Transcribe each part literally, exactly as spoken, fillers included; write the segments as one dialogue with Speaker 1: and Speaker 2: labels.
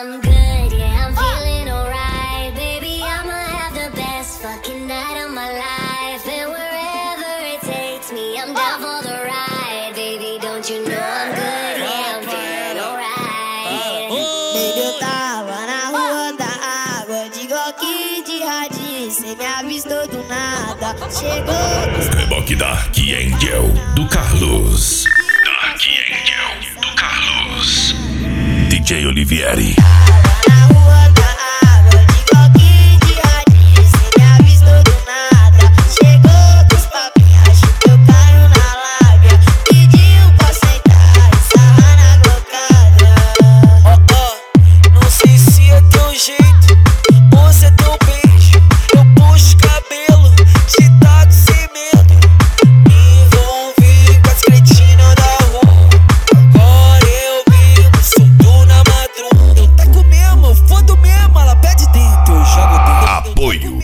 Speaker 1: I'm good, yeah, I'm feeling alright. Baby, I'ma have the best fucking night of my life. And wherever it takes me, I'm down for the ride. Baby, don't you know I'm good, yeah, I'm feeling alright.
Speaker 2: Baby, eu tava na rua da água, de Glock de radinho, cê me avistou do nada. Chegou
Speaker 3: Reboque Dark Angel do Carlos. Dark Angel do Carlos. D J Olivieri.
Speaker 2: na rua da água, de Glock de radinho, cê me avistou do nada. Chegou com os papinhos, achou teu caro na lábia. Pediu pra sentar e sarrar na glocada.
Speaker 4: Oh, oh, não sei se é teu jeito ou se é teu beijo. Eu puxo o cabelo, te taco sem medo. Me envolvi com as cretinas da rua. Agora eu vivo solto na madruga. Eu taco mesmo, eu fodo mesmo, ela pede dentro, eu jogo dentro.
Speaker 3: Apoio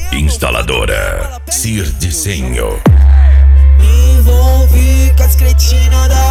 Speaker 3: Instaladora Cir Desenho.
Speaker 4: Me envolvi com as cretinas da